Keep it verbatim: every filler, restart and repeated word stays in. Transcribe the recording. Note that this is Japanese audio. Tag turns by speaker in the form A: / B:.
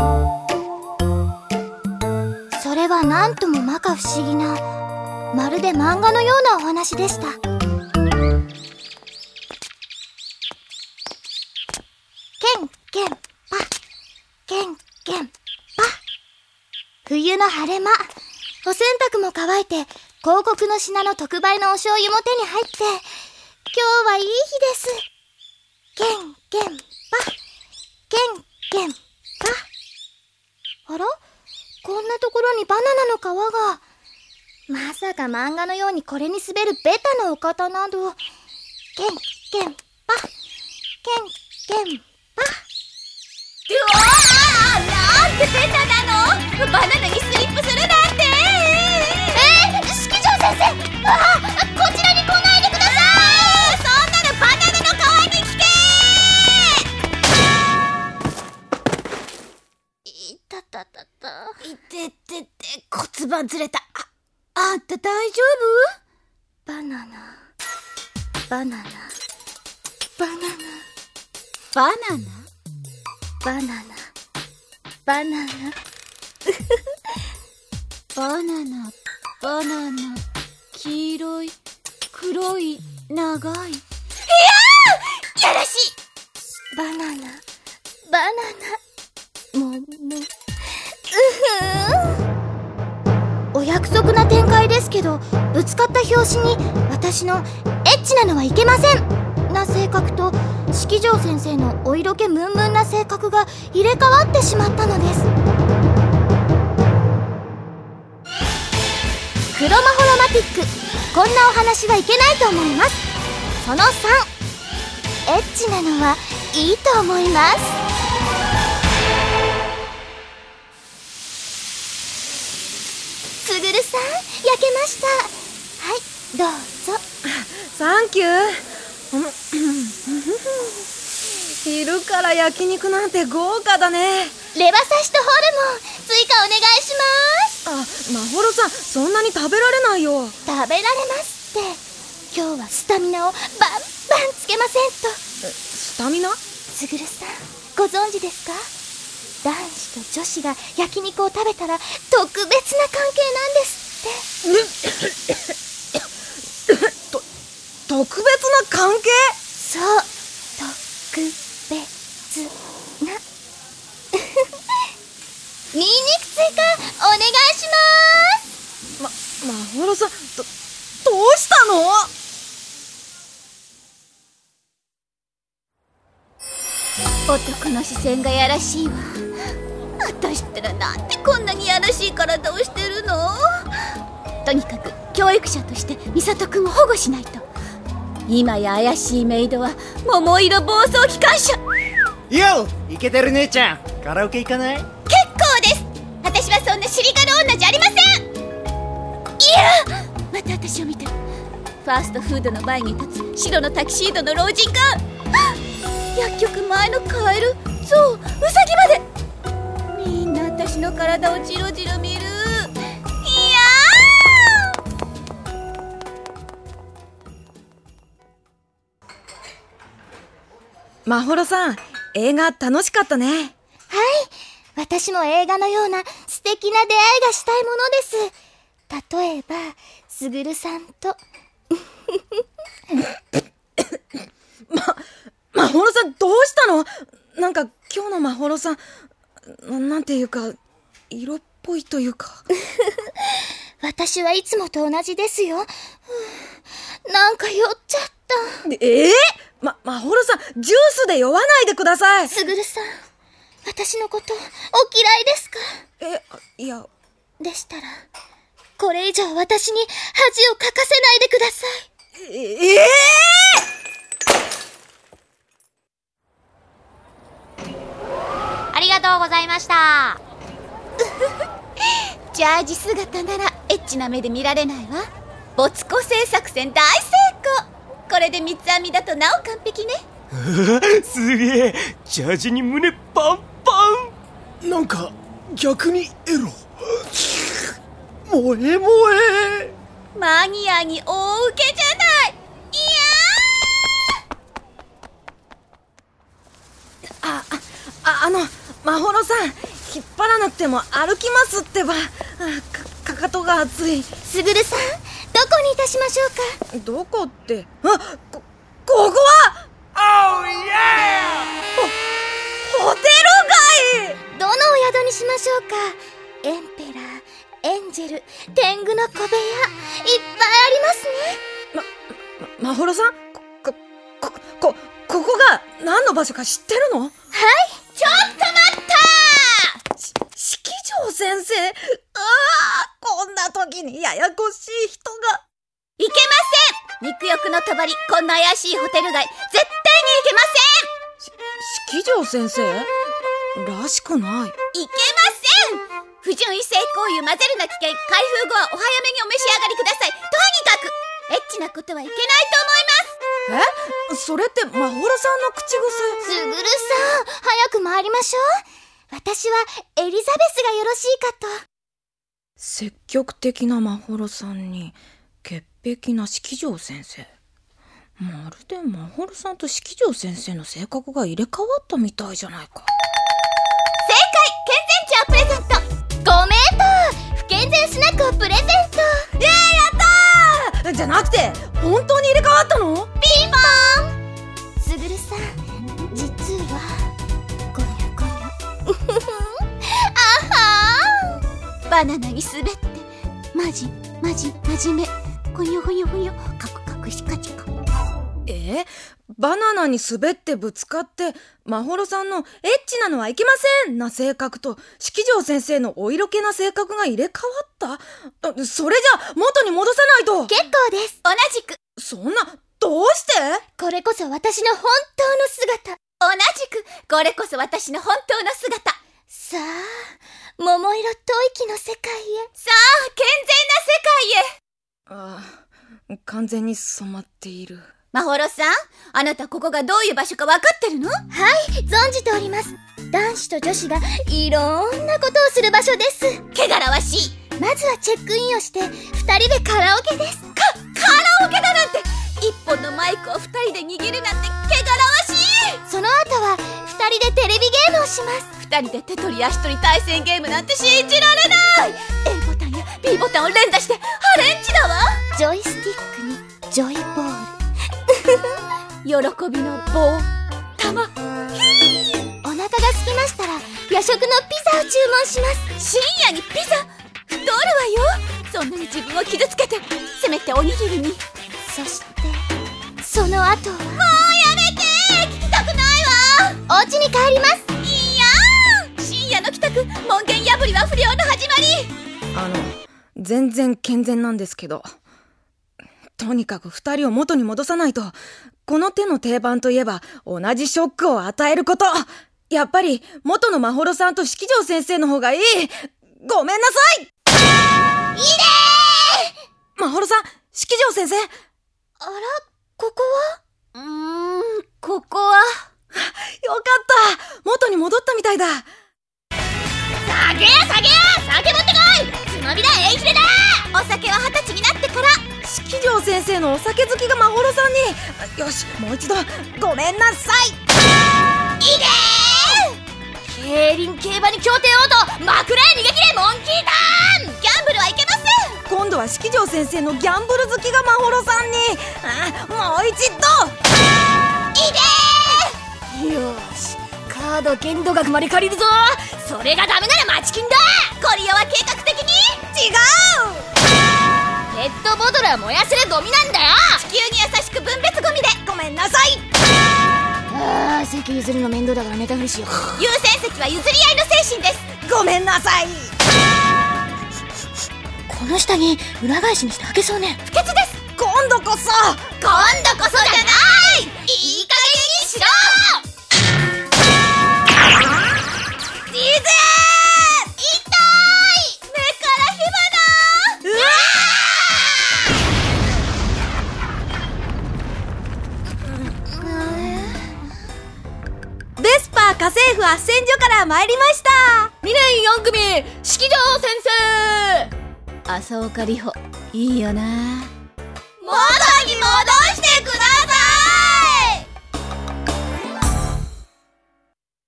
A: それはなんとも摩訶不思議な、まるで漫画のようなお話でした。ケンケンパ、ケンケンパ。冬の晴れ間、お洗濯も乾いて、広告の品の特売のお醤油も手に入って、今日はいい日です。ケンケンパ、ケンケンパ。あら？こんなところにバナナの皮が。まさか漫画のようにこれに滑るベタなお方など。ケンケンパ、ケンケンパ。
B: うわー、なんてベタなの。バナナにスリップするなんて。
A: えー、式長先生、あー、こちらに来ないでください。
B: そんなのバナナの皮に聞け。
A: いたたたた。
B: いててて、骨盤ずれた。あ、あんた大丈
A: 夫？バナナ、バナナ、バナナ、
B: バナナ、
A: バナナ、バナナ。
B: バナナ、バナナ、黄色い、黒い、長い。いやー！やらしい！
A: バナナ、バナナ、もも、うふん。お約束な展開ですけど、ぶつかった拍子に私のエッチなのはいけませんな性格と、式城先生のお色気ムンムンな性格が入れ替わってしまったのです。クロマホロマティック、こんなお話はいけないと思います。そのさん、エッチなのはいいと思います。すぐるさん、焼けました。はい、どうぞ。
C: サンキュー。昼から焼肉なんて豪華だね。
A: レバ刺しとホルモン追加お願いします。
C: あ、まほろさん、そんなに食べられないよ。
A: 食べられますって。今日はスタミナをバンバンつけませんと。
C: スタミナ？
A: すぐるさん、ご存知ですか？男子と女子が焼肉を食べたら特別な関係なんですって。
C: と特別な関係？
A: そう、特別な。ニンニク追加お願いします。
C: ま、まほろさん、ど、どうしたの？
B: 男の視線がやらしいわ。私ったらなんでこんなにやらしい体をしてるの？とにかく教育者として美里くんを保護しないと。今や怪しいメイドは桃色暴走機関車。
D: よっ、イケてる姉ちゃん、カラオケ行かない？
B: 結構です。私はそんな尻軽女じゃありません。いや、また私を見てる。ファーストフードの前に立つ白のタキシードの老人が、薬局前のカエル、ゾウ、ウサギまでみんな私の体をジロジロ見る。いや
C: ー、まほろさん、映画楽しかったね。はい、
A: 私も映画のような素敵な出会いがしたいものです。例えば、すぐるさんと。
C: ま、まほろさんどうしたの？なんか今日のまほろさん、な、なんていうか、色っぽいというか。
A: 私はいつもと同じですよ。なんか酔っちゃった。
C: ええー、ま、まほろさん、ジュースで酔わないでください。
A: すぐるさん、私のことお嫌いですか？
C: え、いや。
A: でしたら、これ以上私に恥をかかせないでください。
C: ええ
B: ー、ありがとうございました。ジャージ姿ならエッチな目で見られないわ。没個性作戦大成功。これで三つ編みだとなお完璧ね。
D: すげえ、ジャージに胸パンパン。なんか逆にエロ。萌え萌え。
B: マニアに大受けじゃない。いや
C: ー。あ、あ、あの、まほろさん、 引っ張らなくても歩きますってば。か、かかとが熱い。
A: すぐるさん、どこにいたしましょうか。
C: どこって。あ、こ、ここは
D: Oh yeah!
C: ホ、ホテル街。
A: どのお宿にしましょうか。エンペラー、エンジェル、天狗の小部屋、いっぱいありますね。
C: ま、ま、まほろさん、こ、こ、こ、こ、ここが何の場所か知ってるの？
A: はい。
B: ちょっと待った
C: し、式城先生。ああ、こんな時にややこしい人が。
B: いけません。肉欲の帳、こんな怪しいホテル街、絶対にいけま
C: せん。し、式城先生らしくない。
B: いけません。不純異性行為を混ぜるな危険。開封後はお早めにお召し上がりください。とにかくエッチなことはいけないと思います。
C: え？それってまほろさんの口癖。
A: すぐるさん、早く参りましょう。私はエリザベスがよろしいかと。
C: 積極的なまほろさんに潔癖な式城先生。まるでまほろさんと式城先生の性格が入れ替わったみたいじゃないか。
B: 正解。健全茶をプレゼント。
A: ご名答。不健全スナックをプレゼント。
C: イエーイ、やったー。じゃなくて本当に入れ替わったの？
A: ピンポーン。すぐるさん、実はごにょごにょあはー。
B: バナナに滑ってマジマジ真面目、ほよほよほよ、カクカクシカチカ。
C: えー、バナナに滑ってぶつかってまほろさんのエッチなのはいけませんな性格と式城先生のお色気な性格が入れ替わった？それじゃ元に戻さないと。
A: 結構です。
B: 同じく。
C: そんな、どうして？
A: これこそ私の本当の姿。
B: 同じく。これこそ私の本当の姿。
A: さあ、桃色吐息の世界へ。
B: さあ、健全な世界へ。
C: ああ、完全に染まっている。
B: まほろさん、あなたここがどういう場所か分かってるの？
A: はい、存じております。男子と女子がいろんなことをする場所です。
B: 汚らわしい。
A: まずはチェックインをして二人でカラオケです。
B: か、カラオケだなんて。一本のマイクを二人で握るなんて汚らわしい。
A: その後は二人でテレビゲームをします。
B: 二人で手取り足取り対戦ゲームなんて信じられない。 A ボタンや B ボタンを連打してハレンチだわ。
A: ジョイスティックにジョイボール
B: 喜びの棒、玉。
A: お腹が空きましたら夜食のピザを注文します。
B: 深夜にピザ？太るわよ。そんなに自分を傷つけて、せめておにぎりに。
A: そしてその後は、もうや
B: めて、聞きたくない
A: わ。お家に帰ります。
B: いやー、深夜の帰宅、門限破りは不良の始まり。
C: あの、全然健全なんですけど、とにかく二人を元に戻さないと。この手の定番といえば同じショックを与えること。やっぱり元のまほろさんと式城先生の方がいい。ごめんなさい。いいでー。まほろさん、式城先生。
A: あら、ここ
B: はうーん、ここは
C: よかった。元に戻ったみたいだ。
B: 酒や酒や、酒持ってこい。つまみだ、エイヒレだ。お酒は二十歳になってから。
C: 式城先生のお酒好きがまほろさんに。よし、もう一度ごめんなさい。
B: いいでー。競輪競馬に協定王とまくれ逃げ切れモンキーターン。ギャンブルはいけません。
C: 今度は式城先生のギャンブル好きがまほろさんに。あ、もう一度。
B: いいでー。よし、カード限度額まで借りるぞ。それがダメなら待ち金だ。ゴリラは計画的に。
C: 違う。
B: ペットボトルは燃やせるゴミなんだよ。地球に優しく分別ゴミで。
C: ごめんなさい。
A: ああ、席譲るの面倒だからネタフリしよう。
B: 優先席は譲り合いの精神です。
C: ごめんなさい。
A: この下に裏返しにして開けそうね。
B: 不潔です。
C: 今度こそ。
B: 今度こそじゃない。いい加減にしろ。いいぜー。痛い。目から火花。うわ
C: ベスパー家政婦斡旋所から参りました。
B: にねんよん組式城先生。浅岡里穂、いいよな。元に戻してくだ